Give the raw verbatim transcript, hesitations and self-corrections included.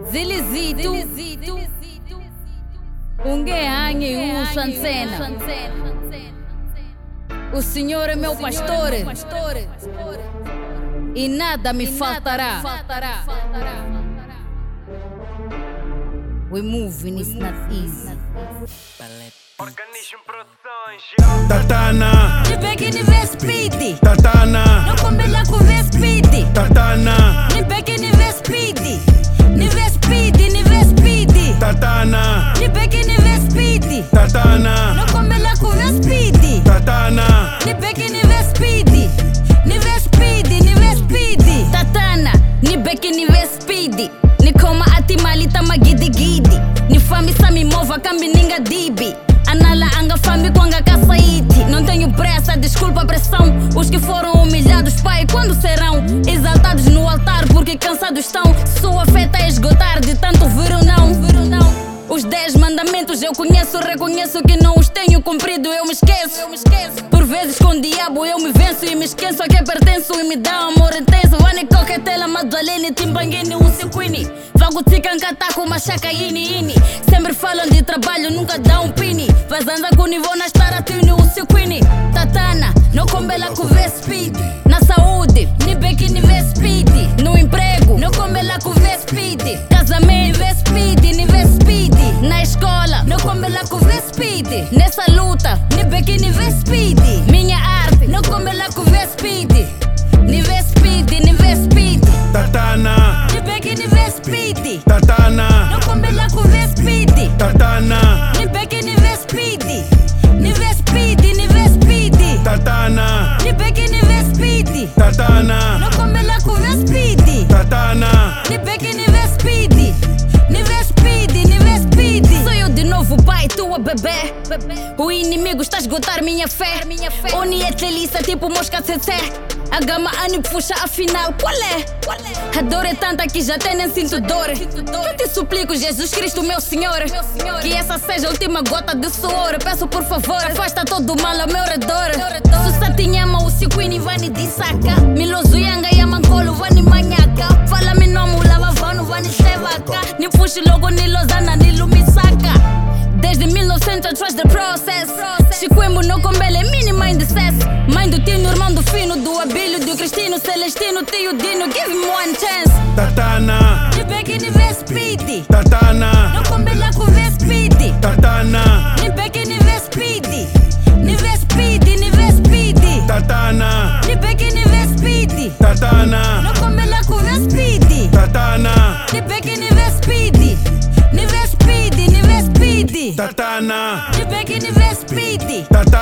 Zilizito ungehange usansena. O Senhor é meu pastor e nada me faltará. We moving is not easy. Organismo Produções. Tatana, Ni beki ni ve speedy. Tatana, No kombela ku ve speedy. Tatana, Ni beki ni ve speedy. Ni ve speedy, ni ve speedy. Tatana, Ni beki ni ve speedy. Tatana, No kombela ku ve speedy. Tatana, Ni beki ni ve speedy. Ni ve speedy, ni ve speedy. Tatana, ni beki ni ve speedy. Ni koma ati malita magidi gidi. Ni fami sa me mova kambi ninga dibi. Anala anga fami kwanga kasaiti. Não tenho pressa, desculpa a pressão. Os que foram humilhados, pai, quando serão exaltados no altar porque cansados estão? Sua fé tá a esgotar de tanto vir ou não. Os dez mandamentos eu conheço, reconheço que não os tenho cumprido, eu me esqueço. Por vezes com o diabo eu me venço e me esqueço a quem pertenço e me dá um amor intenso. Vani coquetela, madalene, timbangini, um sequini. Vago ticancataco, machaca, ini, ini. Sempre falam de trabalho, nunca dá um pini. Vazanza com nível na staratini, um sequini. Tatana, não combela com vê speed. Na saúde, ni beki ni vê speed. No emprego, não combela com vê speed. Casamento, vê speed, ni vê speed. Na escola, não combela com vê speed. Nessa luta, ni beki ni vê speed. Minha arte, não combela com vê speed. Ni vê speed, ni vê speed. Tatana, Ni beki ni vê speed. Tatana, Não combela com vê speed. Tatana, Ni beki ni vê speed. Ni vê speed, ni vê speed. Tatana, Ni beki ni vê speed. Tatana, Não combela com vê speed. Tatana, Ni beki ni vê speed. Ni vê speed, ni vê speed. Sou eu de novo, pai, tua bebê. O inimigo está a esgotar minha fé. Oni é delícia, tipo mosca tsetse. A gama ani puxa, afinal, qual é? A dor é tanta que já até nem sinto dor. Eu te suplico, Jesus Cristo, meu Senhor, que essa seja a última gota de suor. Peço por favor, afasta todo o mal ao meu redor. Susatinyama, o sikwini vani disaka. Milozu yanga ya mankolo vani manhaka. Fala mi nomu lava vano vani sevaka. Ni pushi logo ni lozana ni lumisaka. Desde mil e novecentos I trust the process. Chiquembo no combele, mini mind cess. Mãe do Tino, irmão do Fino, do Abílio, do Cristino, Celestino, tio Dino, give him one chance. Tatana, Ni beki ni vê speed. Tatana, No combela com vê speed. Tatana, Ni beki ni vê speed. Ni vê speed, ni vê speed. Tatana, Ni beki ni vê speed. Tatana, No combela com vê speed. Tatana, Ni beki ni vê speed. Ni vê speed, ni vê speed. Tatana, Ni beki ni vê speed. Tatana.